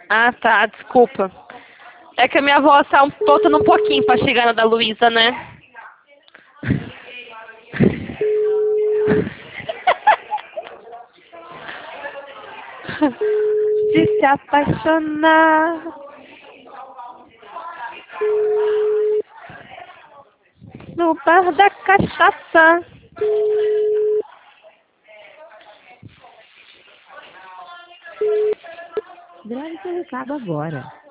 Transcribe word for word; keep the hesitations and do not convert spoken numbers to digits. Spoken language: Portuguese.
Ah, tá, desculpa. É que a minha avó tá um, faltando um pouquinho pra chegar na da Luísa, né? De se apaixonar. No bar da cachaça. Grave seu recado agora.